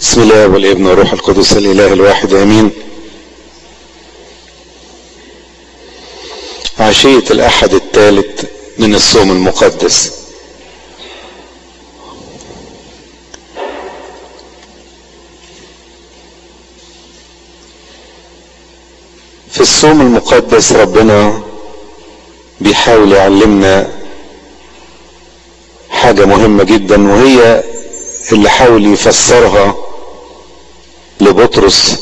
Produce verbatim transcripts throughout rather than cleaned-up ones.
بسم الله والابن والروح القدس الاله الواحد امين. عشية الاحد الثالث من الصوم المقدس. في الصوم المقدس ربنا بيحاول يعلمنا حاجة مهمة جدا، وهي اللي حاول يفسرها لبطرس.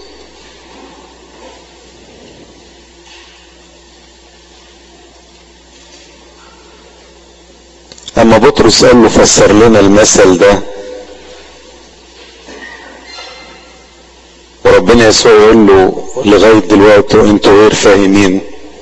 اما بطرس قال له فسر لنا المثل ده، وربنا يسوع يقول له لغاية دلوقتي انتوا غير فاهمين.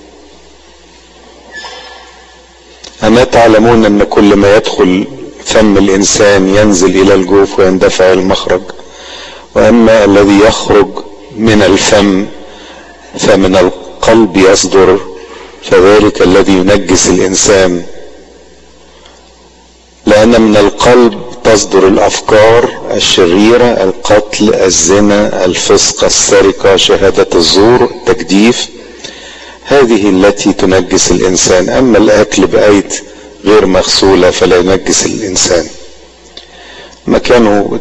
اما تعلمون ان كل ما يدخل فم الانسان ينزل الى الجوف ويندفع المخرج، واما الذي يخرج من الفم فمن القلب يصدر، فذلك الذي ينجس الانسان، لان من القلب تصدر الافكار الشريرة، القتل، الزنا، الفسق، السرقة، شهادة الزور، التجديف، هذه التي تنجس الانسان. اما الاكل بايد غير مغسولة فلا ينجس الانسان. ما كانوا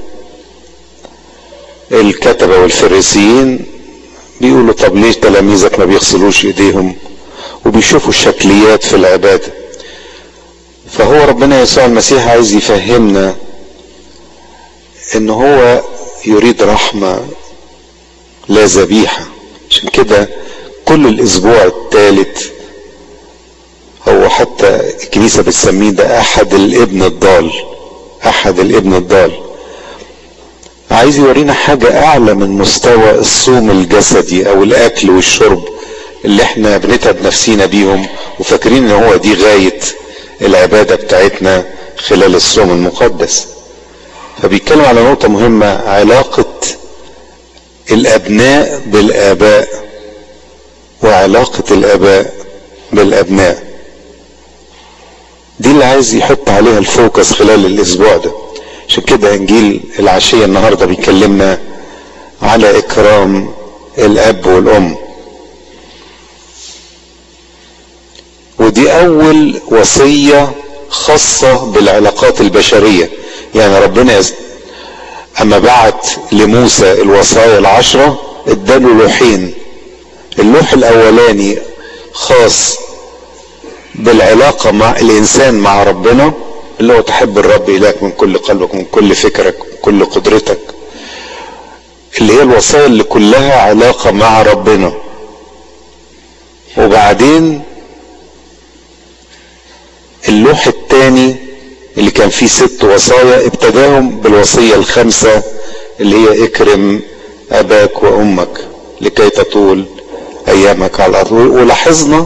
الكتبة والفريسيين بيقولوا طب ليش تلاميذك ما بيغسلوش ايديهم، وبيشوفوا الشكليات في العبادة. فهو ربنا يسوع المسيح عايز يفهمنا ان هو يريد رحمة لا ذبيحة. عشان كده كل الاسبوع الثالث هو حتى الكنيسة بتسميه ده احد الابن الضال، احد الابن الضال. عايز يورينا حاجة اعلى من مستوى الصوم الجسدي او الاكل والشرب اللي احنا بنتعب نفسينا بيهم وفاكرين ان هو دي غاية العبادة بتاعتنا خلال الصوم المقدس. فبيتكلم على نقطة مهمة، علاقة الابناء بالاباء وعلاقة الاباء بالابناء. دي اللي عايز يحط عليها الفوكس خلال الاسبوع ده. عشان كده انجيل العشية النهاردة بيكلمنا على اكرام الاب والام، ودي اول وصية خاصة بالعلاقات البشرية. يعني ربنا اما بعت لموسى الوصايا العشرة اداله لوحين. اللوح الاولاني خاص بالعلاقة مع الانسان مع ربنا، اللي هو تحب الرب إلهك من كل قلبك ومن كل فكرك ومن كل قدرتك، اللي هي الوصايا اللي كلها علاقة مع ربنا. وبعدين اللوح الثاني اللي كان فيه ست وصايا ابتداهم بالوصية الخامسة اللي هي اكرم اباك وامك لكي تطول ايامك على الارض. ولاحظنا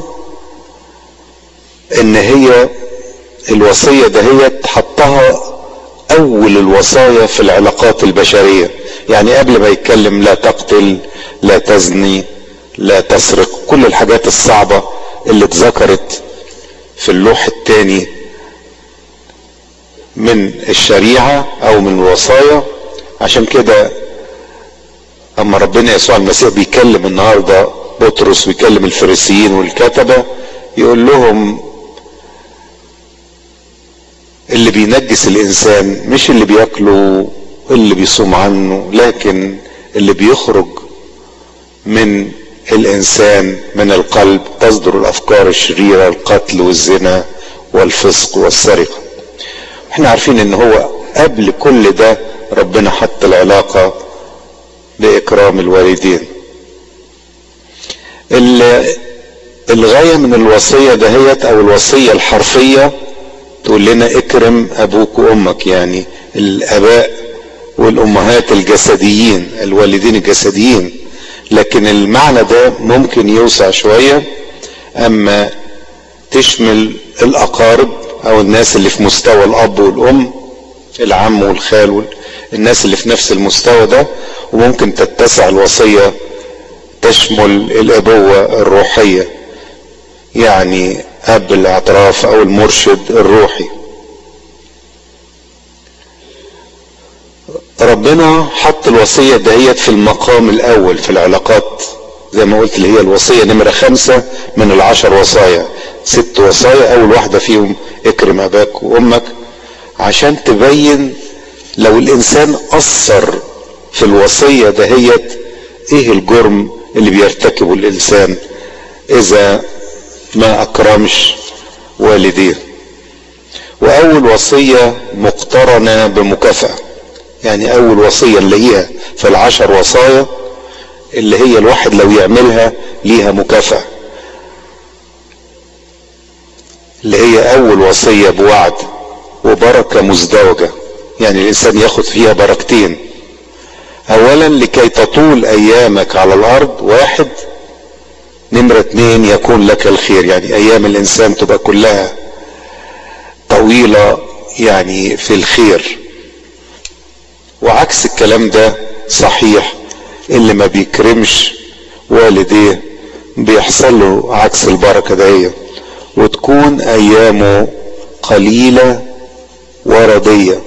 ان هي الوصية دهيت حطها اول الوصايا في العلاقات البشرية. يعني قبل ما يتكلم لا تقتل، لا تزني، لا تسرق، كل الحاجات الصعبة اللي اتذكرت في اللوح الثاني من الشريعة او من الوصايا. عشان كده اما ربنا يسوع المسيح بيكلم النهاردة بطرس ويكلم الفريسيين والكتبة، يقول لهم اللي بينجس الانسان مش اللي بياكله اللي بيصوم عنه، لكن اللي بيخرج من الانسان من القلب تصدر الافكار الشريرة، القتل والزنا والفسق والسرقة. احنا عارفين ان هو قبل كل ده ربنا حط العلاقة باكرام الوالدين. الغاية من الوصية دهيت او الوصية الحرفية تقول لنا اكرم ابوك وامك، يعني الاباء والامهات الجسديين، الوالدين الجسديين. لكن المعنى ده ممكن يوسع شوية، اما تشمل الاقارب او الناس اللي في مستوى الاب والام، العم والخال، الناس اللي في نفس المستوى ده. وممكن تتسع الوصية تشمل الابوة الروحية، يعني اب الاعتراف او المرشد الروحي. ربنا حط الوصية دهيت في المقام الاول في العلاقات، زي ما قلت اللي هي الوصية نمرة خمسة من العشر وصايا. ست وصايا، اول واحدة فيهم اكرم اباك وامك، عشان تبين لو الانسان اثر في الوصية دهيت ايه الجرم اللي بيرتكبه الانسان اذا ما اكرمش والديه. واول وصية مقترنة بمكافأة، يعني اول وصية نلاقيها في العشر وصايا اللي هي الواحد لو يعملها ليها مكافأة، اللي هي اول وصية بوعد وبركة مزدوجة، يعني الانسان ياخد فيها بركتين. اولا لكي تطول ايامك على الارض، واحد. نمرة اتنين يكون لك الخير، يعني ايام الانسان تبقى كلها طويلة يعني في الخير. وعكس الكلام ده صحيح، اللي ما بيكرمش والديه بيحصل له عكس البركة دي، وتكون ايامه قليلة وردية.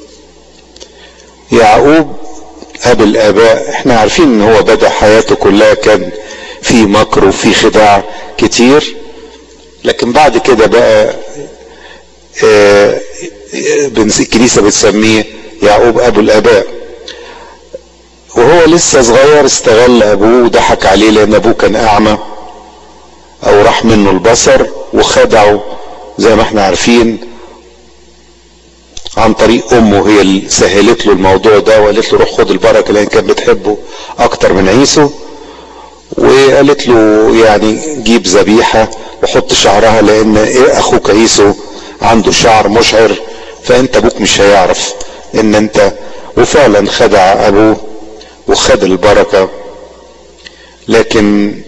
يعقوب اب الاباء احنا عارفين ان هو بدأ حياته كلها كان في مكر وفي خداع كتير، لكن بعد كده بقى آه الكنيسة بتسميه يعقوب ابو الاباء. وهو لسه صغير استغل ابوه وضحك عليه، لان ابوه كان اعمى او راح منه البصر وخدعه زي ما احنا عارفين عن طريق امه، هي اللي سهلت له الموضوع ده وقالت له روح خد البركه، لان كانت بتحبه اكتر من عيسو. وقالت له يعني جيب ذبيحه وحط شعرها، لان ايه اخوك عيسو عنده شعر مشعر، فانت ابوك مش هيعرف ان انت. وفعلا خدع ابوه وخد البركه. لكن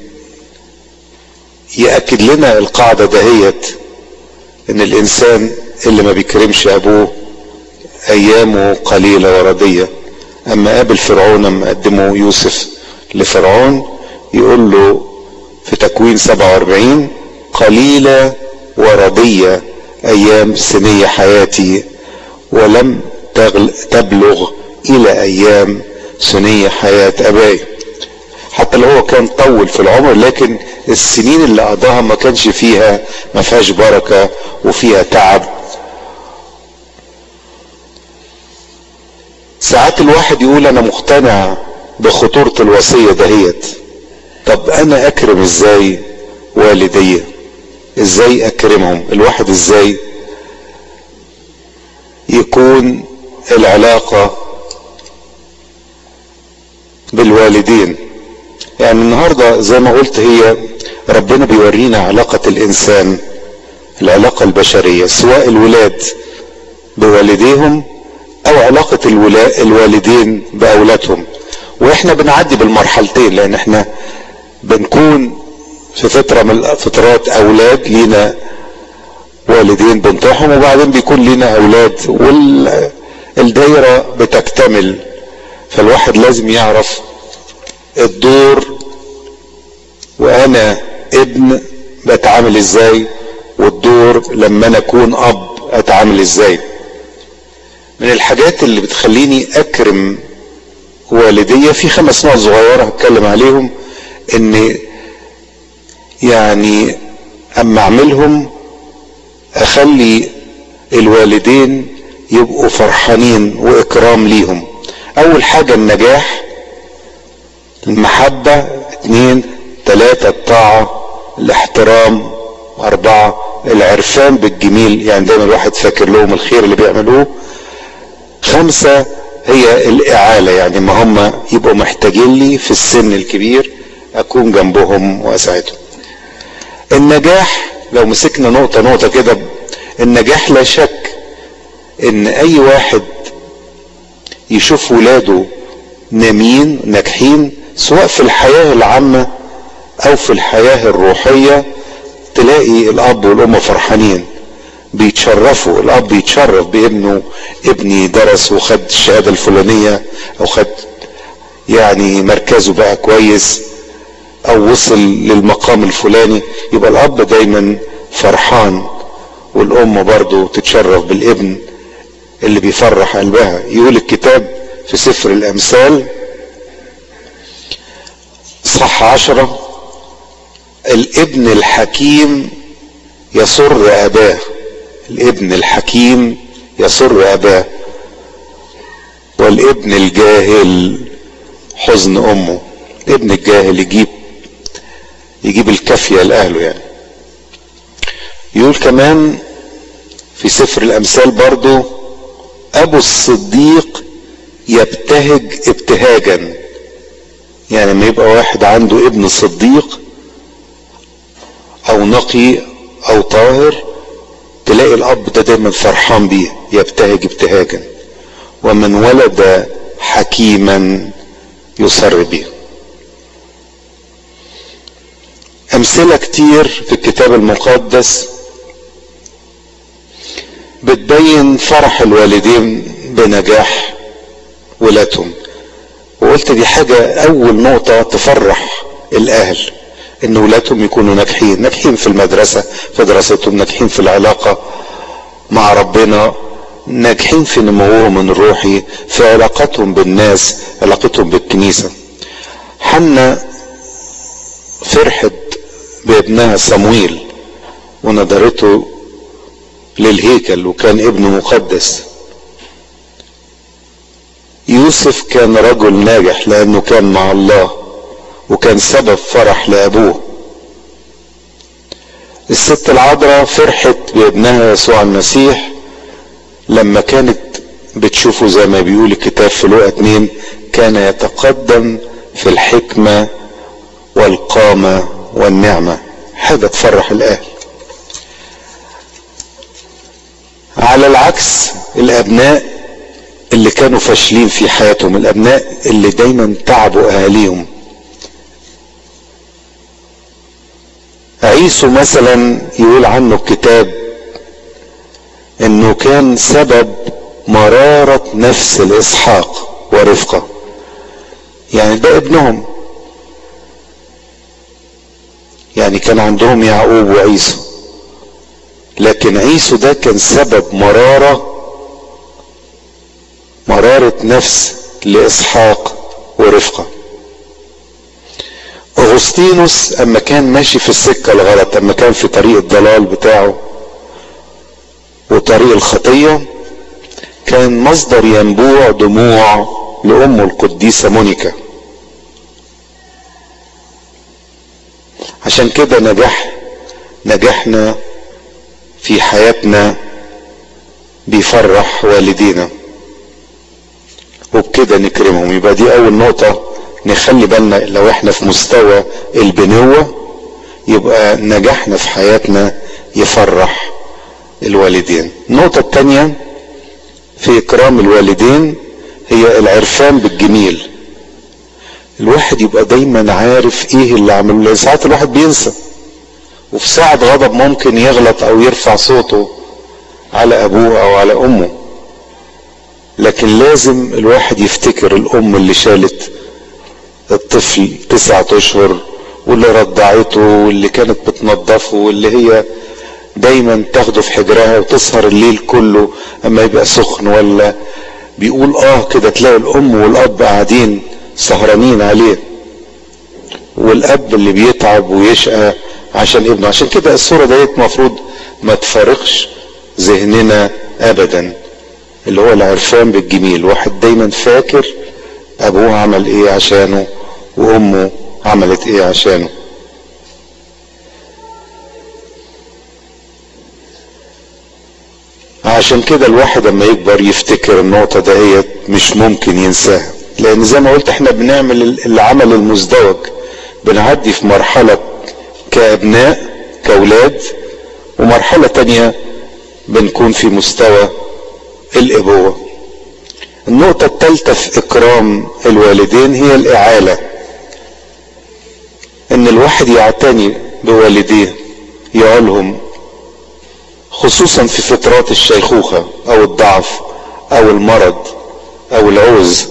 يأكد لنا القاعده دهيت ان الانسان اللي ما بيكرمش ابوه ايامه قليلة وردية. اما قابل فرعون لما قدمه يوسف لفرعون يقول له في تكوين سبعة واربعين قليلة وردية ايام سنية حياتي، ولم تبلغ الى ايام سنية حياة اباي. حتى لو هو كان طول في العمر، لكن السنين اللي قضاها ما كانش فيها ما فيهاش بركة وفيها تعب. ساعات الواحد يقول انا مقتنع بخطورة الوصية دهيت، طب انا اكرم ازاي والدي؟ ازاي اكرمهم؟ الواحد ازاي يكون العلاقة بالوالدين؟ يعني النهاردة زي ما قلت هي ربنا بيورينا علاقة الانسان، العلاقة البشرية، سواء الولاد بوالديهم او علاقة الوالدين باولادهم. واحنا بنعدي بالمرحلتين، لان احنا بنكون في فترة من الفترات اولاد لينا والدين بنطيحهم، وبعدين بيكون لينا اولاد والدايرة بتكتمل. فالواحد لازم يعرف الدور، وانا ابن بتعامل ازاي، والدور لما انا اكون اب اتعامل ازاي. من الحاجات اللي بتخليني اكرم والدية في خمس نقط صغيرة هتكلم عليهم، ان يعني اما اعملهم اخلي الوالدين يبقوا فرحانين واكرام ليهم. اول حاجة النجاح، المحبة، اتنين تلاتة الطاعة، الاحترام، اربعة العرفان بالجميل، يعني دايما الواحد فاكر لهم الخير اللي بيعملوه. خمسة هي الاعالة، يعني ما هم يبقوا محتاجين لي في السن الكبير اكون جنبهم واساعدهم. النجاح لو مسكنا نقطة نقطة كده، النجاح لا شك ان اي واحد يشوف ولاده نامين ناجحين، سواء في الحياة العامة او في الحياة الروحية، تلاقي الاب والام فرحانين بيتشرفوا. الاب يتشرف بابنه، ابني درس وخد الشهادة الفلانية او خد يعني مركزه بقى كويس او وصل للمقام الفلاني، يبقى الاب دايما فرحان، والام برضو تتشرف بالابن اللي بيفرح قلبها. يقول الكتاب في في سفر الامثال صح عشرة: الابن الحكيم يسر اباه. الابن الحكيم يسر اباه، والابن الجاهل حزن امه. الابن الجاهل يجيب يجيب الكافية لاهله يعني. يقول كمان في سفر الامثال برضو: ابو الصديق يبتهج ابتهاجا. يعني لما يبقى واحد عنده ابن صديق او نقي او طاهر، تلاقي الاب ده دايما فرحان بيه، يبتهج ابتهاجا. ومن ولد حكيما يسر به. امثلة كتير في الكتاب المقدس بتبين فرح الوالدين بنجاح ولادهم. وقلت دي حاجة اول نقطة تفرح الاهل، ان ولادهم يكونوا ناجحين، ناجحين في المدرسة في دراستهم، ناجحين في العلاقة مع ربنا، ناجحين في نموهم الروحي، في علاقتهم بالناس، علاقتهم بالكنيسة. حنا فرحت بابنها صمويل ونظرته للهيكل وكان ابنه مقدس. يوسف كان رجل ناجح لانه كان مع الله وكان سبب فرح لابوه. الست العذراء فرحت بابنها يسوع المسيح لما كانت بتشوفه زي ما بيقول الكتاب في لوقا اتنين: كان يتقدم في الحكمة والقامة والنعمة. حاجة تفرح الاهل. على العكس الابناء اللي كانوا فاشلين في حياتهم، الابناء اللي دايما تعبوا اهاليهم. عيسو مثلا يقول عنه الكتاب انه كان سبب مرارة نفس الاسحاق ورفقة. يعني ده ابنهم، يعني كان عندهم يعقوب وعيسو، لكن عيسو ده كان سبب مرارة مرارة نفس لاسحاق ورفقة. اغسطينوس اما كان ماشي في السكة الغلط، اما كان في طريق الضلال بتاعه وطريق الخطية، كان مصدر ينبوع دموع لأمه القديسة مونيكا. عشان كده نجح نجحنا في حياتنا بيفرح والدينا، وبكده نكرمهم. يبقى دي اول نقطة نخلي بالنا، لو احنا في مستوى البنوة يبقى نجحنا في حياتنا يفرح الوالدين. النقطة التانية في اكرام الوالدين هي العرفان بالجميل. الواحد يبقى دايما عارف ايه اللي عمله. ساعات الواحد بينسى، وفي ساعة غضب ممكن يغلط او يرفع صوته على ابوه او على امه، لكن لازم الواحد يفتكر الام اللي شالت الطفل تسعة اشهر، واللي رضعته، واللي كانت بتنظفه، واللي هي دايما تاخده في حجرها وتسهر الليل كله اما يبقى سخن ولا بيقول اه كده، تلاقي الام والاب قاعدين سهرانين عليه، والاب اللي بيتعب ويشقى عشان ابنه. عشان كده الصورة ديت مفروض ما تفارقش ذهننا ابدا، اللي هو العرفان بالجميل. واحد دايما فاكر ابوه عمل ايه عشانه وامه عملت ايه عشانه. عشان كده الواحد لما يكبر يفتكر النقطة دهيت مش ممكن ينساها، لان زي ما قلت احنا بنعمل العمل المزدوج، بنعدي في مرحلة كابناء كاولاد، ومرحلة تانية بنكون في مستوى الابوة. النقطة الثالثة في اكرام الوالدين هي الاعالة، ان الواحد يعتني بوالديه، يعولهم، خصوصا في فترات الشيخوخة او الضعف او المرض او العوز.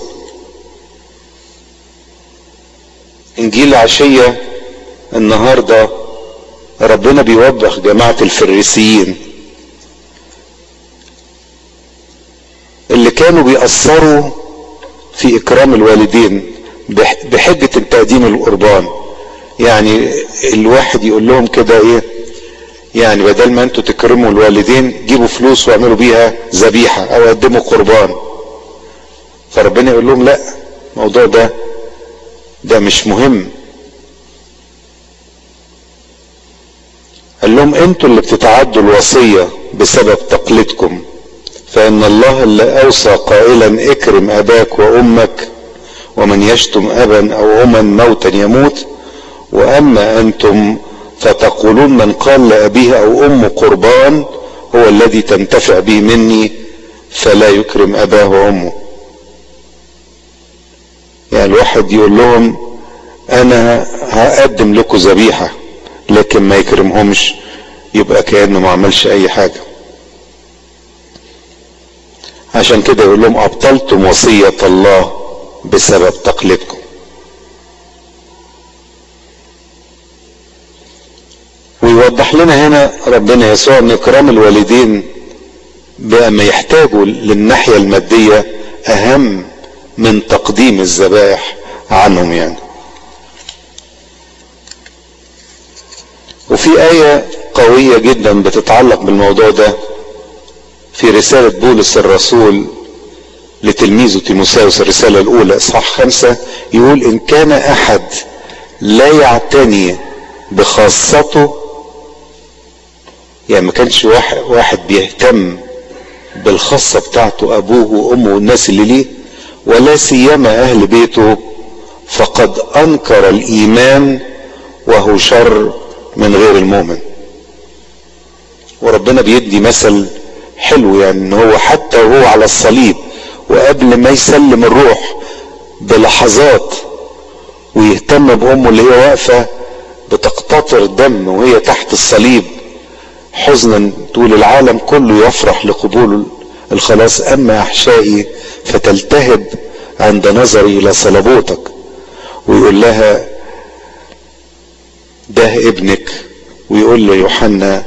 انجيل عشية النهاردة ربنا بيوبخ جماعة الفريسيين اللي كانوا بيأثروا في اكرام الوالدين بحجة تقديم القربان. يعني الواحد يقول لهم كده ايه، يعني بدل ما انتوا تكرموا الوالدين جيبوا فلوس واعملوا بيها ذبيحة او قدموا قربان. فربنا يقول لهم لا، الموضوع ده ده مش مهم. قال لهم انتوا اللي بتتعدوا الوصية بسبب تقليدكم، فان الله اللي اوصى قائلا اكرم اباك وامك ومن يشتم ابا او اما موتا يموت، واما انتم فتقولون من قال لابيه او امه قربان هو الذي تنتفع به مني فلا يكرم اباه وامه. يعني الواحد يقول لهم انا هقدم لكم ذبيحة لكن ما يكرمهمش، يبقى كأنه ما عملش اي حاجة. عشان كده يقول لهم ابطلتم وصية الله بسبب تقليدكم. ويوضح لنا هنا ربنا يسوع ان اكرام الوالدين بما يحتاجوا للناحية المادية اهم من تقديم الذبائح عنهم يعني. وفي آية قوية جدا بتتعلق بالموضوع ده في رسالة بولس الرسول لتلميذه تيموثاوس الرسالة الأولى إصحاح خمسة، يقول إن كان أحد لا يعتني بخاصته، يعني ما كانش واحد, واحد بيهتم بالخاصة بتاعته أبوه وأمه والناس اللي ليه، ولا سيما أهل بيته، فقد أنكر الإيمان وهو شر من غير المؤمن. وربنا بيدي مثل حلو، يعني ان هو حتى وهو على الصليب وقبل ما يسلم الروح بلحظات ويهتم بأمه اللي هي واقفة بتقتطر دم وهي تحت الصليب حزنا، تقول العالم كله يفرح لقبول الخلاص، اما احشائي فتلتهب عند نظري الى صلبوتك. ويقول لها ده ابنك، ويقول له يوحنا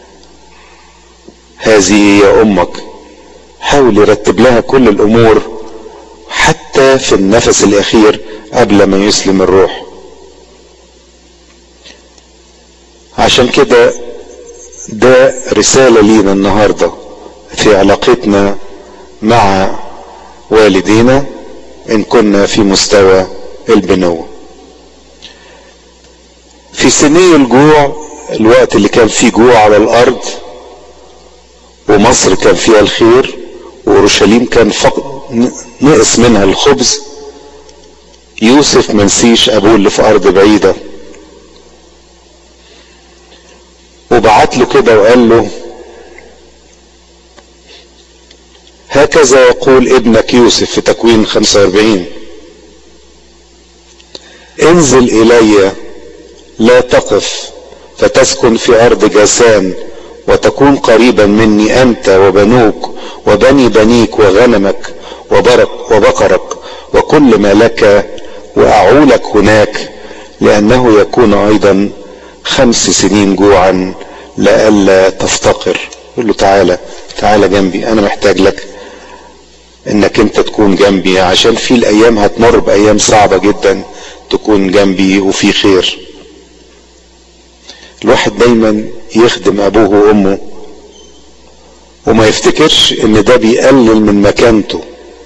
هذه هي امك. حاول يرتب لها كل الامور حتى في النفس الاخير قبل ما يسلم الروح. عشان كده ده رسالة لينا النهاردة في علاقتنا مع والدينا ان كنا في مستوى البنوة. في سني الجوع، الوقت اللي كان فيه جوع على الارض ومصر كان فيها الخير واورشليم كان فقط نقص منها الخبز، يوسف منسيش ابوه اللي في ارض بعيدة، وبعت له كده وقال له هكذا يقول ابنك يوسف في تكوين خمسة واربعين، انزل الي لا تقف فتسكن في ارض جاسان وتكون قريبا مني انت وبنوك وبني بنيك وغنمك وبرك وبقرك وكل ما لك، واعولك هناك، لانه يكون ايضا خمس سنين جوعا لئلا تفتقر. يقول له تعالى تعالى جنبي، انا محتاج لك انك انت تكون جنبي، عشان في الايام هتمر بايام صعبة جدا تكون جنبي وفي خير. الواحد دايما يخدم ابوه وامه وما يفتكرش ان ده بيقلل من مكانته،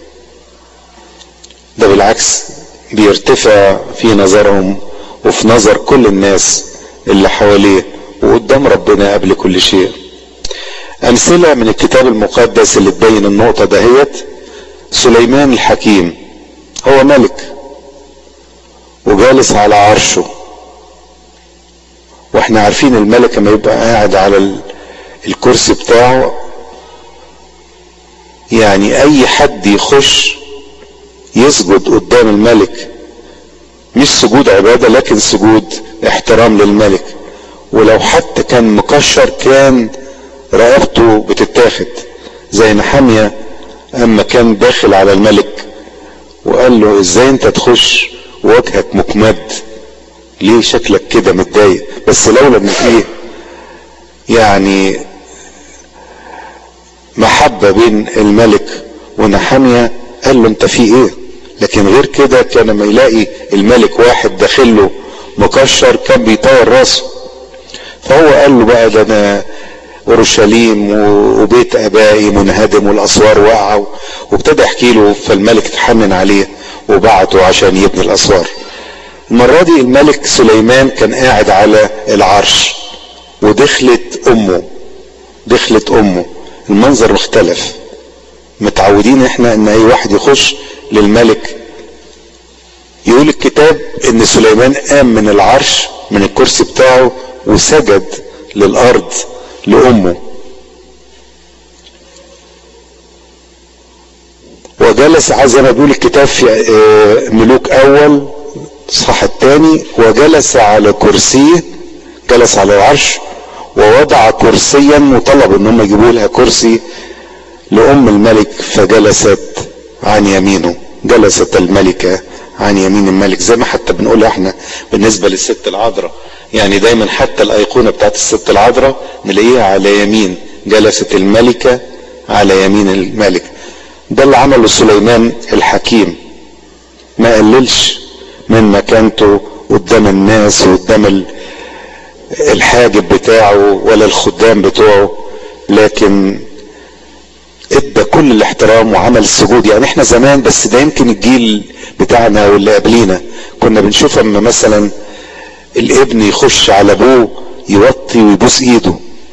ده بالعكس بيرتفع في نظرهم وفي نظر كل الناس اللي حواليه وقدام ربنا قبل كل شيء. امثلة من الكتاب المقدس اللي تبين النقطة دهيت: سليمان الحكيم هو ملك وجالس على عرشه، واحنا عارفين الملك لما يبقى قاعد على الكرسي بتاعه يعني اي حد يخش يسجد قدام الملك، مش سجود عبادة لكن سجود احترام للملك. ولو حتى كان مكشر كان رقبته بتتاخد، زي نحمية اما كان داخل على الملك وقال له ازاي انت تخش ووجهك مكمد، ليه شكلك كده متضايق؟ بس لولا ان فيه يعني محبة بين الملك ونحمية قال له انت في ايه؟ لكن غير كده كان لما يلاقي الملك واحد داخله مكشر كان بيطير راسه. فهو قال له بقى ده انا اورشليم وبيت ابائي منهدم والاسوار واقعه، وابتدى يحكي له. فالملك اتحنن عليه وبعته عشان يبني الاسوار. المرة دي الملك سليمان كان قاعد على العرش ودخلت امه دخلت امه المنظر مختلف. متعودين احنا ان اي واحد يخش للملك، يقول الكتاب ان سليمان قام من العرش من الكرسي بتاعه وسجد للارض لامه، وجلس زي ما بيقول الكتاب في ملوك اول الصح الثاني، وجلس على كرسيه، جلس على العرش ووضع كرسيا، وطلب ان هم يجيبوا لها كرسي لام الملك فجلست عن يمينه. جلست الملكة عن يمين الملك، زي ما حتى بنقولها احنا بالنسبة للست العذراء. يعني دايما حتى الايقونة بتاعت الست العذراء نلاقيها على يمين، جلست الملكة على يمين الملك. ده اللي عمله سليمان الحكيم، ما قللش من مكانته قدام الناس وقدام الحاجب بتاعه ولا الخدام بتوعه، لكن ادى كل الاحترام وعمل السجود. يعني احنا زمان، بس ده يمكن الجيل بتاعنا واللي قبلينا كنا بنشوف اما مثلا الابن يخش على ابوه يوطي ويبوس ايده.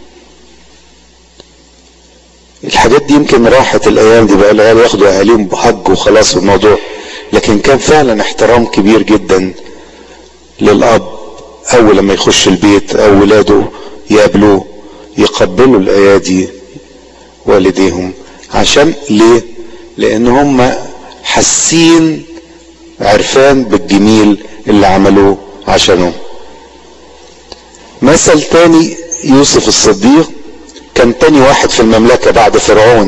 الحاجات دي يمكن راحت الايام دي، بقى العيال ياخدوا اهاليهم بحج وخلاص الموضوع. لكن كان فعلا احترام كبير جدا للاب، اول لما يخش البيت او ولاده يقابلوه يقبلوا الايادي والديهم. عشان ليه؟ لان هم حاسين عرفان بالجميل اللي عملوه عشانه. مثل تاني يوسف الصديق، كان تاني واحد في المملكة بعد فرعون،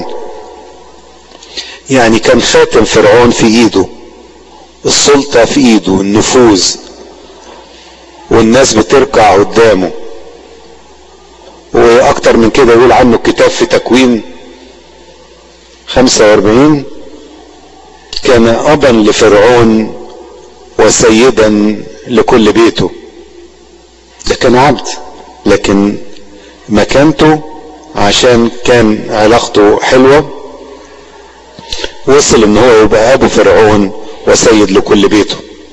يعني كان خاتم فرعون في ايده، السلطة في ايده، النفوذ، والناس بتركع قدامه. واكتر من كده يقول عنه الكتاب في تكوين خمسة واربعين كان ابا لفرعون وسيدا لكل بيته. ده كان عبد، لكن مكانته عشان كان علاقته حلوة وصل ان هو يبقى ابو فرعون وسيد لكل بيته.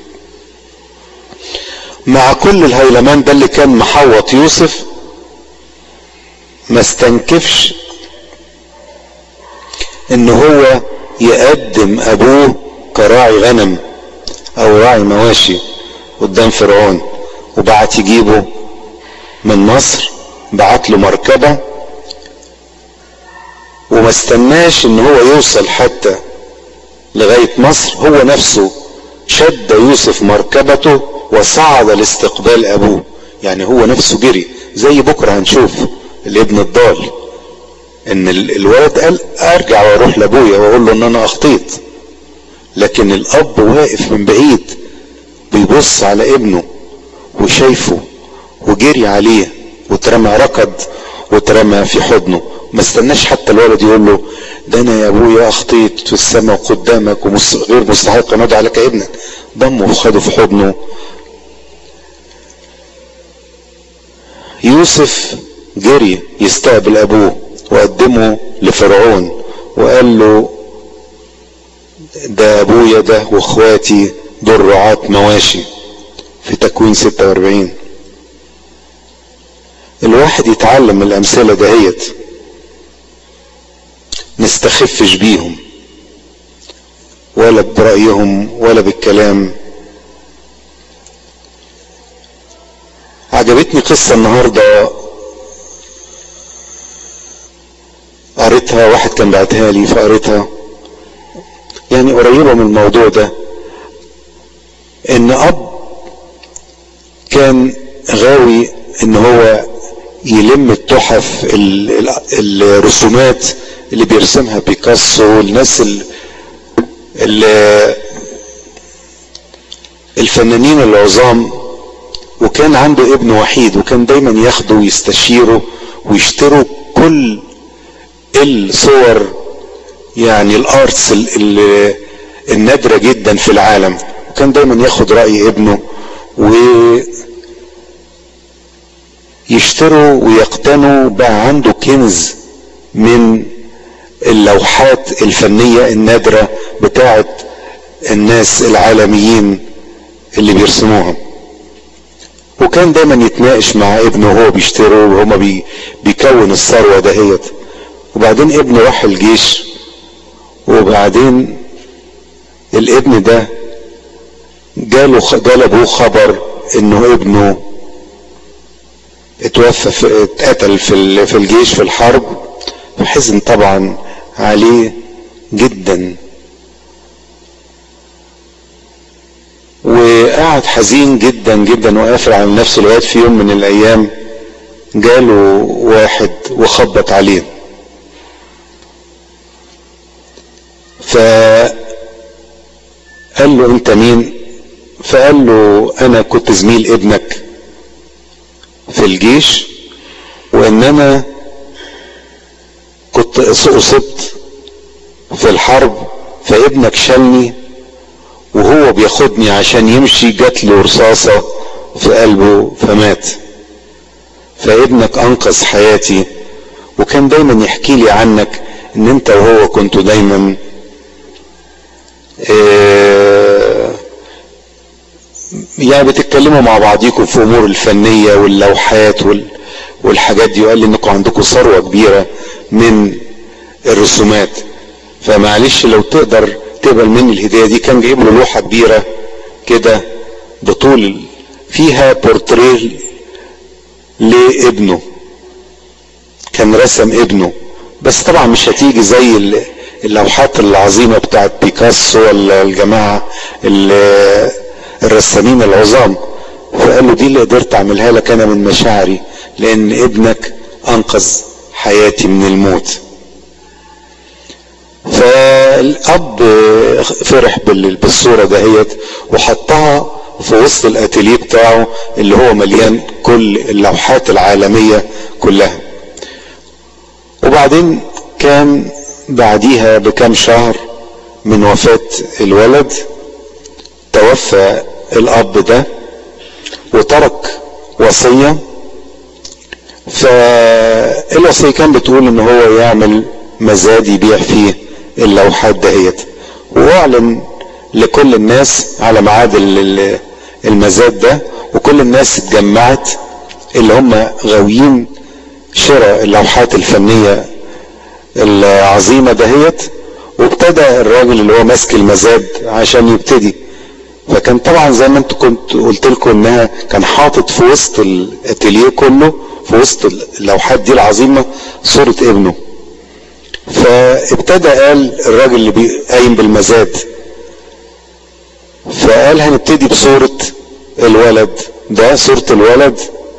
مع كل الهيلمان ده اللي كان محوط يوسف، ما استنكفش ان هو يقدم ابوه كراعي غنم او راعي مواشي قدام فرعون، وبعت يجيبه من مصر، بعت له مركبة، وما استناش ان هو يوصل حتى لغاية مصر. هو نفسه شد يوسف مركبته وصعد لاستقبال ابوه. يعني هو نفسه جري، زي بكرة هنشوف الابن الضال، ان الولد قال ارجع واروح لابويا واقول له ان انا اخطيت، لكن الاب واقف من بعيد بيبص على ابنه وشايفه وجري عليه وترمى، ركض وترمى في حضنه. ما استناش حتى الولد يقول له ده انا يا ابويا اخطيت في السماء قدامك وغير مستحق ان ادعى لك ابنك. ضمه وخده في حضنه. يوسف جري يستقبل ابوه وقدمه لفرعون وقال له ده ابويا ده واخواتي دول رعاة مواشي، في تكوين ستة واربعين. الواحد يتعلم من الامثلة دهيت، نستخفش بيهم ولا برأيهم ولا بالكلام. عجبتني قصة النهاردة قريتها، واحد كان بعتها لي فقريتها، يعني قريبة من الموضوع ده. ان اب كان غاوي ان هو يلم التحف الرسومات اللي بيرسمها بيكاسو، الناس الفنانين العظام، وكان عنده ابن وحيد، وكان دايما ياخده ويستشيره ويشتروا كل الصور، يعني الارتس النادرة جدا في العالم، وكان دايما ياخد رأي ابنه ويشتروا ويقتنوا. بقى عنده كنز من اللوحات الفنية النادرة بتاعت الناس العالميين اللي بيرسموها، وكان دايما يتناقش مع ابنه وهو بيشتروا وهما بي بيكون الثروة دهيت. وبعدين ابنه راح الجيش، وبعدين الابن ده جاله جال ابوه خبر انه ابنه اتوفى في اتقتل في في الجيش في الحرب، فحزن طبعا عليه جدا، وقعد حزين جدا جدا وقافل على نفسه لغايه في يوم من الايام جاله واحد وخبط عليه. فقال له انت مين؟ فقال له انا كنت زميل ابنك في الجيش، وان انا كنت اصبت في الحرب، فابنك شلني وهو بياخدني عشان يمشي، جات له رصاصة في قلبه فمات، فابنك انقذ حياتي. وكان دايما يحكي لي عنك ان انت وهو كنتوا دايما اه يعني بتتكلموا مع بعضيكم في امور الفنية واللوحات والحاجات دي، وقال لي انكم عندكم ثروة كبيرة من الرسومات، فمعلش لو تقدر تقبل مني الهدية دي. كان جايب له لوحة كبيرة كده بطول فيها بورتريه لابنه، كان رسم ابنه، بس طبعا مش هتيجي زي اللوحات العظيمة بتاعت بيكاسو ولا الجماعة الرسامين العظام. فقال له دي اللي قدرت اعملها لك انا من مشاعري، لان ابنك انقذ حياتي من الموت. فالاب فرح بالصورة دهيت وحطها في وسط الاتيليه بتاعه اللي هو مليان كل اللوحات العالمية كلها. وبعدين كان بعديها بكام شهر من وفاة الولد توفى الاب ده وترك وصية. فالوصية كان بتقول ان هو يعمل مزاد يبيع فيه اللوحات دهيت، واعلن لكل الناس على ميعاد المزاد ده، وكل الناس اتجمعت اللي هم غاويين شراء اللوحات الفنية العظيمة دهيت. وابتدى الراجل اللي هو ماسك المزاد عشان يبتدي، فكان طبعا زي ما انت كنت قلت لكم انها كان حاطط في وسط الاتيليه كله في وسط اللوحات دي العظيمة صورة ابنه. فابتدى قال الراجل اللي قايم بالمزاد، فقال هنبتدي بصورة الولد ده، صورة الولد.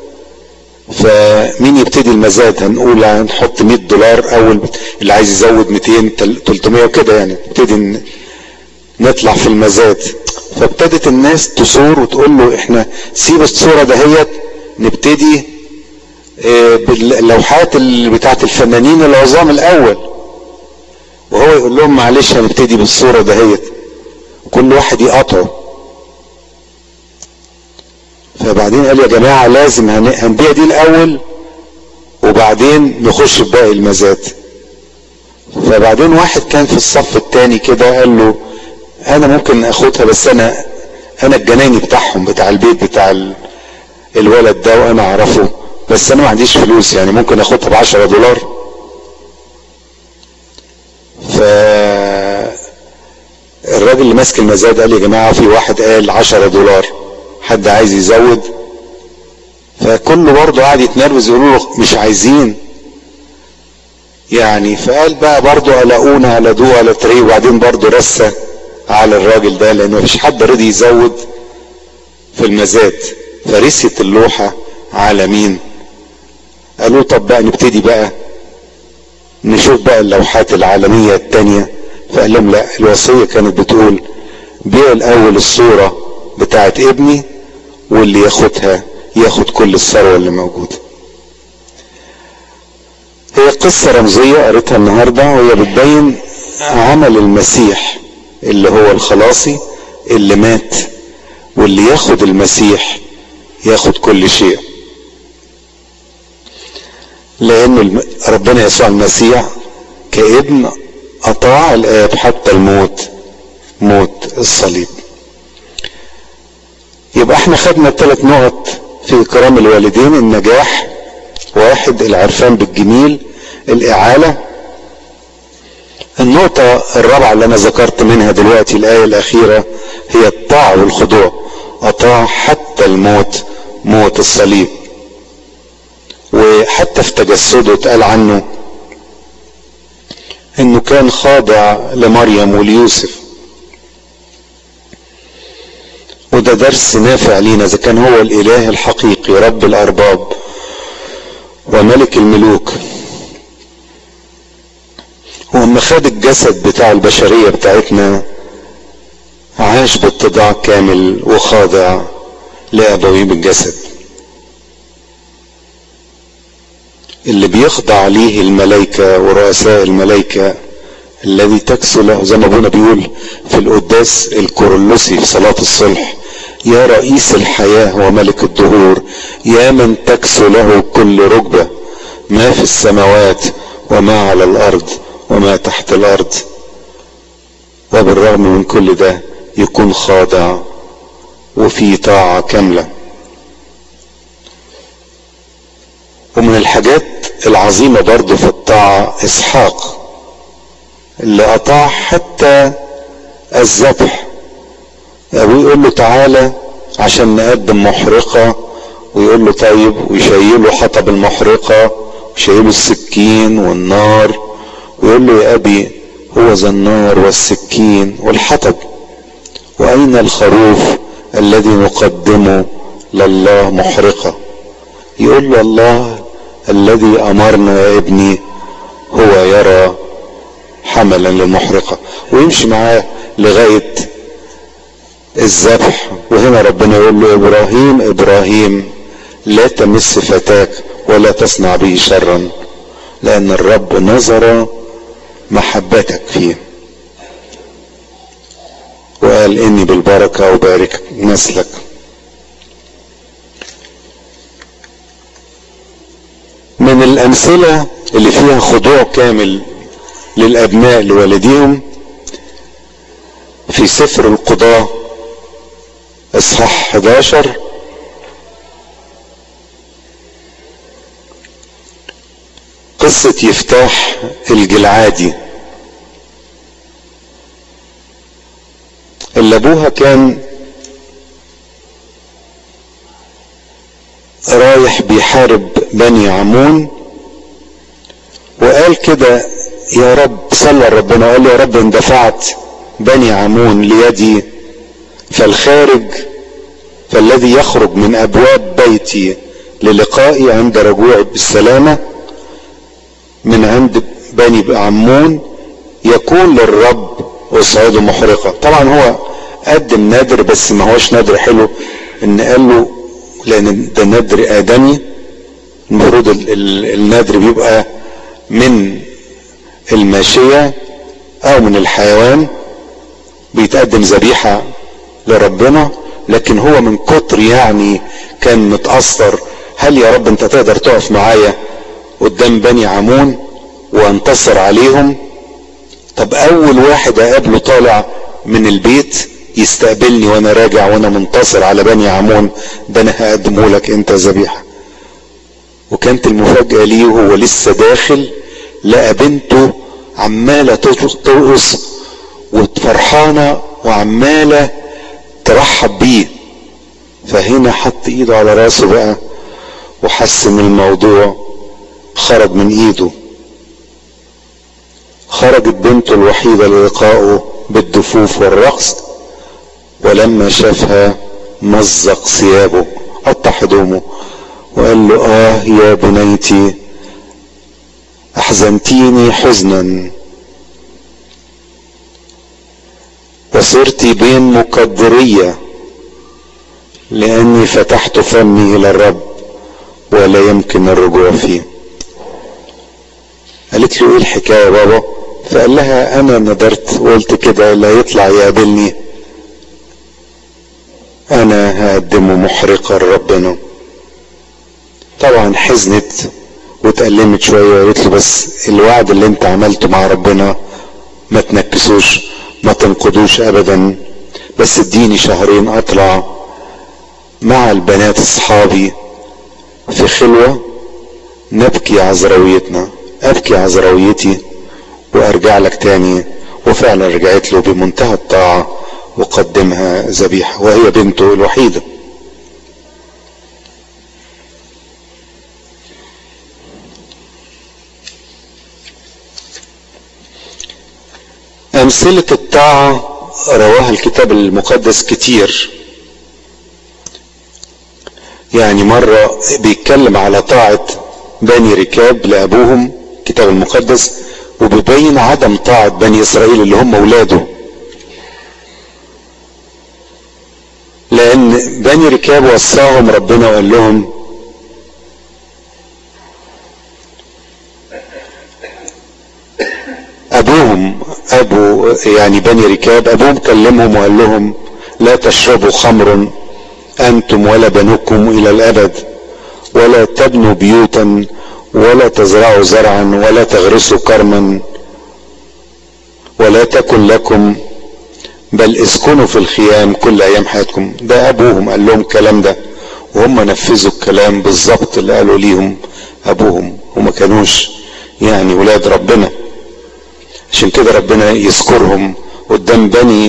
فمين يبتدي المزاد؟ هنقول هنحط مية دولار، اول اللي عايز يزود ميتين تلتمية وكده، يعني نبتدي نطلع في المزاد. فابتدت الناس تصور وتقول له احنا سيب الصورة دهيت نبتدي باللوحات اللي بتاعت الفنانين العظام الاول، وهو يقول لهم معلش هنبتدي بالصورة دهيت، كل واحد يقطعه. فبعدين قال يا جماعة لازم هنبيع دي الاول وبعدين نخش بباقي المزاد. فبعدين واحد كان في الصف التاني كده قال له انا ممكن اخدها، بس انا انا الجناني بتاعهم بتاع البيت بتاع الولد ده وانا اعرفه، بس انا ما عنديش فلوس، يعني ممكن اخدها بعشرة دولار. فالراجل اللي ماسك المزاد قال يا جماعة في واحد قال عشرة دولار، حد عايز يزود؟ فكله برضه قاعد يتنرفز يقولوا له مش عايزين يعني. فقال بقى برضه قلقونا على دو على تري، وبعدين برضه رسى على الراجل ده لانه مفيش حد رضي يزود في المزاد. فرست اللوحة على مين؟ قالوا طب بقى نبتدي بقى نشوف بقى اللوحات العالمية التانية. فقال لهم لا، الوصية كانت بتقول بيع الاول الصورة بتاعت ابني، واللي ياخدها ياخد كل الثروة اللي موجودة. هي قصة رمزية قريتها النهاردة، وهي بتبين عمل المسيح اللي هو الخلاصي اللي مات، واللي ياخد المسيح ياخد كل شيء، لان ربنا يسوع المسيح كابن اطاع الاب حتى الموت، موت الصليب. يبقى احنا خدنا ثلاث نقط في اكرام الوالدين: النجاح، واحد العرفان بالجميل، الاعالة. النقطة الرابعة اللي انا ذكرت منها دلوقتي الاية الاخيرة هي الطاعة والخضوع، اطاع حتى الموت، موت الصليب. وحتى في تجسده اتقال عنه انه كان خاضع لمريم وليوسف، وده درس نافع لينا اذا كان هو الاله الحقيقي رب الارباب وملك الملوك، وأما خد الجسد بتاع البشرية بتاعتنا عاش باتضاع كامل وخاضع لأبويه بالجسد. اللي بيخضع ليه الملائكة ورؤساء الملائكة الذي تكسو له، زي ما ابونا بيقول في القداس الكورولوسي في صلاة الصلح: يا رئيس الحياة وملك الدهور، يا من تكسو له كل ركبة، ما في السماوات وما على الأرض وما تحت الأرض. وبالرغم من كل ده يكون خاضع وفي طاعة كاملة. ومن الحاجات العظيمة برضو في الطاعة إسحاق اللي أطاع حتى الذبح. أبوه يقول له تعالى عشان نقدم محرقة، ويقول له طيب، ويشيله حطب المحرقة ويشيله السكين والنار، ويقول له يا أبي هو ذا النار والسكين والحطب، وأين الخروف الذي نقدمه لله محرقة؟ يقول له الله الذي أمرنا يا ابني هو يرى حملا للمحرقة، ويمشي معاه لغاية الذبح. وهنا ربنا يقول له إبراهيم إبراهيم لا تمس فتاك ولا تصنع به شرا، لأن الرب نظر محبتك فيه وقال إني بالبركة أبارك نسلك. من الأمثلة اللي فيها خضوع كامل للأبناء لوالديهم في سفر القضاة اصحاح احد عشر، قصة يفتاح الجلعادي اللي ابوها كان رايح بيحارب بني عمون، وقال كده يا رب، صلى ربنا وقال له يا رب ان دفعت بني عمون ليدي فالخارج فالذي يخرج من ابواب بيتي للقائي عند رجوعي بالسلامة من عند بني عمون يكون للرب وصعده محرقة. طبعا هو قدم نادر، بس ما هوش نادر حلو، ان قال له لان ده نادر ادمي، المفروض النادر بيبقى من الماشية او من الحيوان بيتقدم ذبيحة لربنا، لكن هو من كتر يعني كان متأثر، هل يا رب انت تقدر تقف معايا قدام بني عمون وانتصر عليهم؟ طب اول واحد اقابله طالع من البيت يستقبلني وانا راجع وانا منتصر على بني عمون، ده انا هقدمه لك انت ذبيحة. وكانت المفاجأة ليه وهو لسه داخل لقى بنته عمالة ترقص وفرحانة وعمالة ترحب بيه، فهنا حط ايده على راسه بقى وحس ان الموضوع خرج من ايده. خرجت بنته الوحيدة للقائه بالدفوف والرقص، ولما شافها مزق ثيابه قطع هدومه وقال له اه يا بنيتي احزنتيني حزنا وصرت بين مقدرية لاني فتحت فمي الى الرب ولا يمكن الرجوع فيه. قالت له ايه الحكاية يا بابا؟ فقال لها انا ندرت وقلت كده اللي هيطلع يقابلني انا هقدمه محرقة لربنا. طبعا حزنت واتألمت شوية وقالت له بس الوعد اللي انت عملته مع ربنا ما تنكسوش ما تنقضوش ابدا، بس اديني شهرين اطلع مع البنات اصحابي في خلوة نبكي عذراويتنا، ابكي عذراويتي وارجع لك تاني. وفعلا رجعت له بمنتهى الطاعة وقدمها ذبيحة وهي بنته الوحيدة. امثلة الطاعة رواها الكتاب المقدس كتير. يعني مرة بيتكلم على طاعة بني ركاب لابوهم الكتاب المقدس، وبيبين عدم طاعة بني اسرائيل اللي هم اولاده، لان بني ركاب وصاهم ربنا وقال لهم ابوهم ابو يعني بني ركاب ابوهم كلمهم وقال لهم لا تشربوا خمر انتم ولا بنوكم الى الابد، ولا تبنوا بيوتا، ولا تزرعوا زرعا، ولا تغرسوا كرما، ولا تكن لكم، بل اسكنوا في الخيام كل ايام حياتكم. ده ابوهم قال لهم الكلام ده، وهم نفذوا الكلام بالظبط اللي قالوا ليهم ابوهم، وما كانوش يعني ولاد ربنا. عشان كده ربنا يذكرهم قدام بني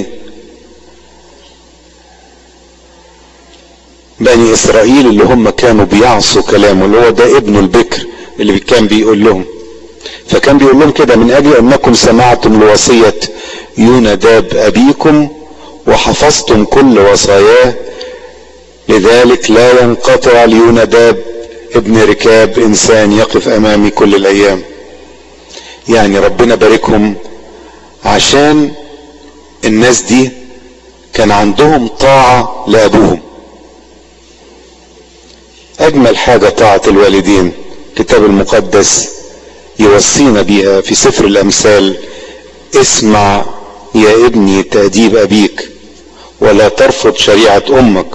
بني اسرائيل اللي هم كانوا بيعصوا كلامه، اللي هو ده ابنه البكر اللي كان بيقول لهم. فكان بيقول لهم كده من اجل انكم سمعتم لوصية يوناداب ابيكم وحفظتم كل وصاياه، لذلك لا ينقطع ليوناداب ابن ركاب انسان يقف امامي كل الايام. يعني ربنا باركهم عشان الناس دي كان عندهم طاعة لابوهم. اجمل حاجة طاعة الوالدين، الكتاب المقدس يوصينا بيها في سفر الامثال: اسمع يا ابني تأديب ابيك ولا ترفض شريعة امك.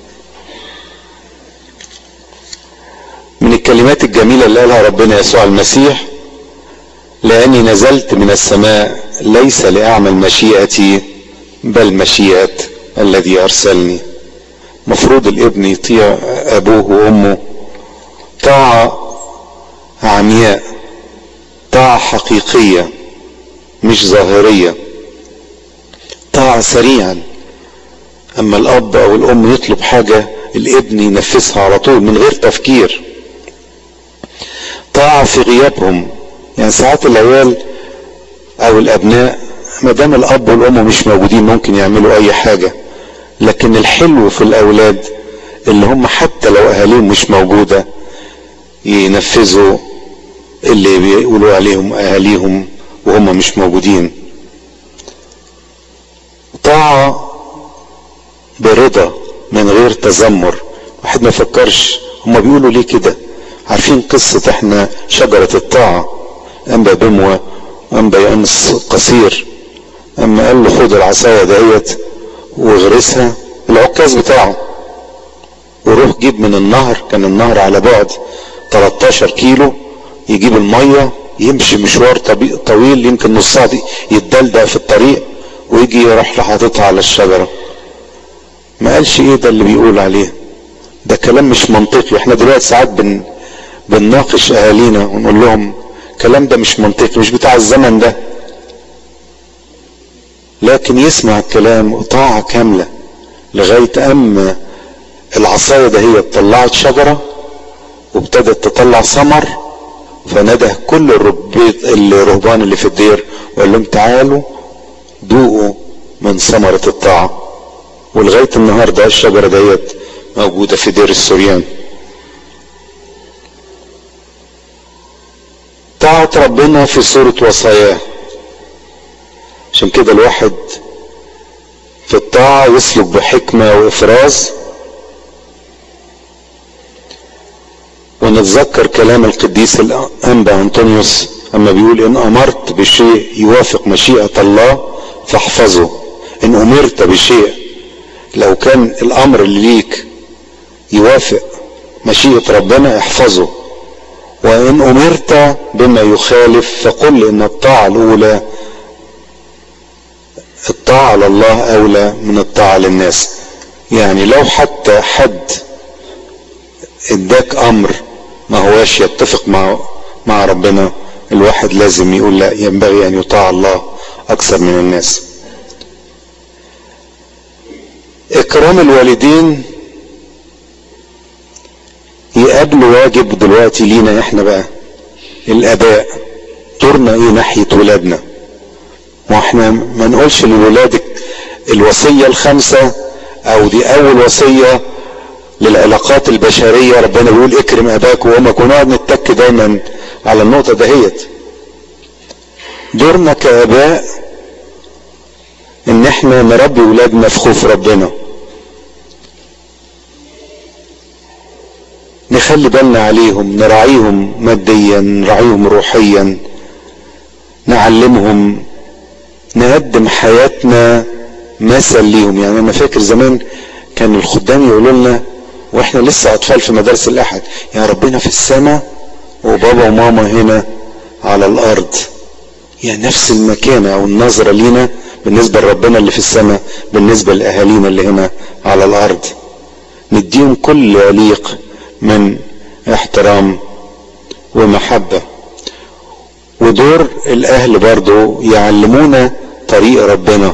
من الكلمات الجميلة اللي قالها ربنا يسوع المسيح: لاني نزلت من السماء ليس لاعمل مشيئتي بل مشيئة الذي ارسلني. مفروض الابن يطيع ابوه وامه طاعة عمياء، طاعة حقيقية مش ظاهرية، طاعة سريعا. اما الاب او الام يطلب حاجة الابن ينفذها على طول من غير تفكير. طاعة في غيابهم، يعني ساعات العيال او الابناء ما دام الاب والام مش موجودين ممكن يعملوا اي حاجة، لكن الحلو في الاولاد اللي هم حتى لو اهاليهم مش موجودة ينفذوا اللي بيقولوا عليهم اهاليهم وهم مش موجودين. طاعة برضا من غير تذمر، واحد ما فكرش هم بيقولوا ليه كده. عارفين قصة احنا شجرة الطاعة، انبا بموة انبا يأنس قصير، اما قال له خد العصاية دهيت واغرسها العكاز بتاعه وروح جيب من النهر، كان النهر على بعد تلتاشر كيلو، يجيب المية يمشي مشوار طويل يمكن نص ساعة يتدلدق في الطريق ويجي يروح لحاططها على الشجرة. ما قالش ايه ده اللي بيقول عليه، ده كلام مش منطقي. احنا دلوقتي ساعات بن بنناقش اهالينا ونقول لهم الكلام ده مش منطقي مش بتاع الزمن ده، لكن يسمع الكلام وطاعة كاملة لغاية اما العصاية ده هي طلعت شجرة وابتدت تطلع ثمر، فنده كل الرهبان اللي في الدير وقال لهم تعالوا دوقوا من ثمرة الطاعة. ولغاية النهاردة الشجرة ديت موجودة في دير السوريان. طاعة ربنا في صورة وصاياه، عشان كده الواحد في الطاعة يسلك بحكمة وإفراز. ونتذكر كلام القديس الأنبا أنطونيوس اما بيقول ان امرت بشيء يوافق مشيئة الله فاحفظه. ان امرت بشيء، لو كان الامر اللي ليك يوافق مشيئة ربنا احفظه، وان امرت بما يخالف فقل ان الطاعة الاولى الطاعة لله اولى من الطاعة للناس. يعني لو حتى حد اداك امر ما هواش يتفق مع مع ربنا، الواحد لازم يقول لا، ينبغي ان يطاع الله اكثر من الناس. اكرام الوالدين يقابلوا واجب دلوقتي لينا احنا بقى الاباء، دورنا ايه ناحية ولادنا؟ ما احنا ما نقولش لولادك الوصية الخمسة او دي اول وصية للعلاقات البشرية، ربنا بيقول اكرم اباك وامك، ونقعد نتك دايما على النقطة دهيت. دورنا كاباء ان احنا نربي ولادنا في خوف ربنا، نخلي بالنا عليهم، نراعيهم ماديا، نراعيهم روحيا، نعلمهم، نقدم حياتنا مثل ليهم. يعني انا فاكر زمان كان الخدام يقولوا لنا واحنا لسه اطفال في مدارس الاحد، يا ربنا في السماء وبابا وماما هنا على الارض. يعني نفس المكانة او النظرة لينا بالنسبة لربنا اللي في السماء بالنسبة لاهالينا اللي هنا على الارض. نديهم كل يليق من احترام ومحبة. ودور الاهل برضو يعلمونا طريق ربنا.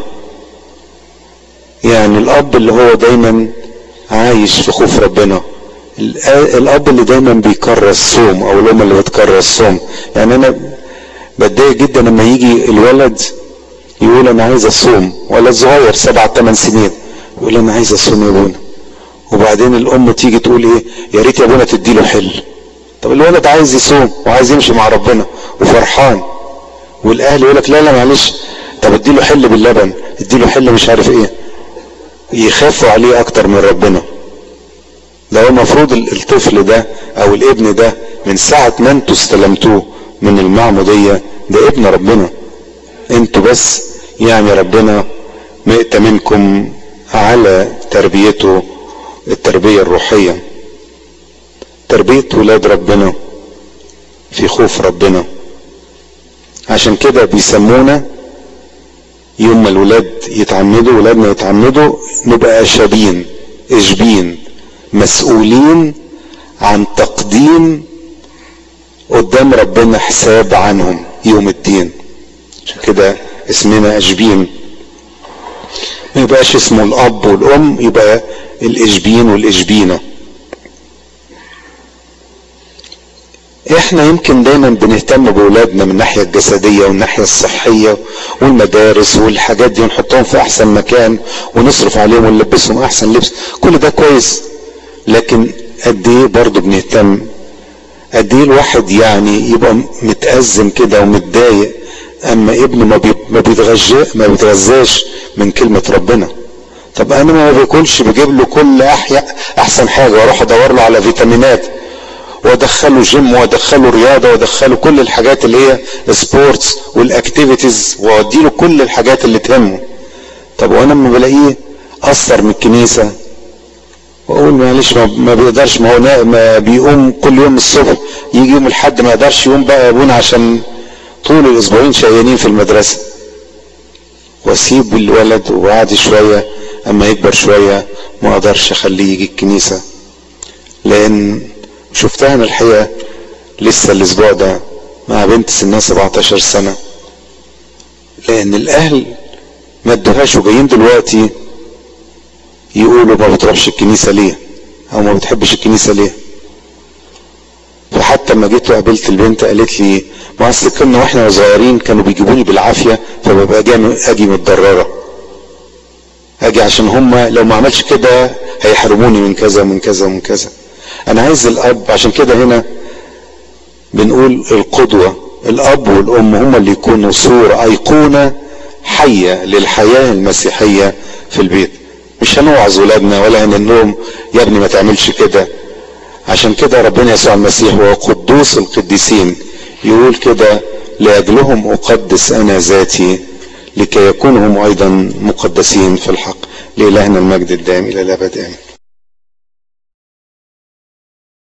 يعني الاب اللي هو دايما عايش في خوف ربنا، الاب اللي دايما بيكرر الصوم او الام اللي بتكرر الصوم. يعني انا بتضايق جدا لما يجي الولد يقول انا عايز اصوم، ولد صغير سبع ثمان سنين يقول انا عايز اصوم يا ابونا، وبعدين الام تيجي تقول ايه يا ريت يا ابونا تديله حل. طب الولد عايز يصوم وعايز يمشي مع ربنا وفرحان، والاهل يقول لك لا لا معلش، طب اديله حل باللبن، اديله حل مش عارف ايه. يخافوا عليه اكتر من ربنا. لو المفروض الطفل ده او الابن ده من ساعة ما انتوا استلمتوه من المعمودية ده ابن ربنا، انتوا بس يعني ربنا مأتمنكم على تربيته التربية الروحية، تربية ولاد ربنا في خوف ربنا. عشان كده بيسمونا يوم ما الولاد يتعمدوا، ولادنا يتعمدوا، نبقى اشابين اشبين مسؤولين عن تقديم قدام ربنا حساب عنهم يوم الدين. عشان كده اسمنا اشبين، ما يبقاش اسمه الاب والام، يبقى الاشبين والاشبينة. احنا يمكن دايما بنهتم بولادنا من الناحية الجسدية والناحية الصحية والمدارس والحاجات دي، ونحطهم في احسن مكان ونصرف عليهم ونلبسهم احسن لبس، كل ده كويس. لكن قد ايه برضه بنهتم، قد ايه الواحد يعني يبقى متأزم كده ومتضايق اما ابنه ما بي ما بيتغذى ما بيتغذاش من كلمة ربنا. طب انا ما باكلش، بجيب له كل احياء احسن حاجة، واروح ادور له على فيتامينات وادخله جيم وادخله رياضة وادخله كل الحاجات اللي هي سبورتس والاكتيفيتيز، وادي له كل الحاجات اللي تهمه. طب وانا لما بلاقيه اثر من الكنيسة واقول معلش ما بيقدرش، ما هو ما بيقوم كل يوم الصبح، يجي يوم الحد ما يقدرش يقوم بقى يا ابونا عشان طول الاسبوعين شقيانين في المدرسة، واسيب الولد وبعد شوية اما يكبر شوية ما اقدرش اخليه يجي الكنيسة. لان شفتها انا الحقيقة لسه الاسبوع ده مع بنت سنها سبعتاشر سنة، لان الاهل ما ادوهاش وجايين دلوقتي يقولوا ما بتروحش الكنيسة ليه او ما بتحبش الكنيسة ليه. فحتى لما جيت وقابلت البنت قالت لي ما اصل كنا واحنا صغيرين كانوا بيجيبوني بالعافية، فببقى اجي متضررة، اجي عشان هم لو ما عملش كده هيحرموني من كذا ومن كذا ومن كذا. انا عايز الاب، عشان كده هنا بنقول القدوة الاب والام هم اللي يكونوا صورة ايقونة حية للحياة المسيحية في البيت. مش هنوعظ ولادنا ولا هنقولهم يا ابني ما تعملش كده. عشان كده ربنا يسوع المسيح هو قدوس القديسين يقول كده لأجلهم أقدس أنا ذاتي لكي يكونوا هم أيضا مقدسين في الحق. لإلهنا المجد الدائم إلى الأبد آمين.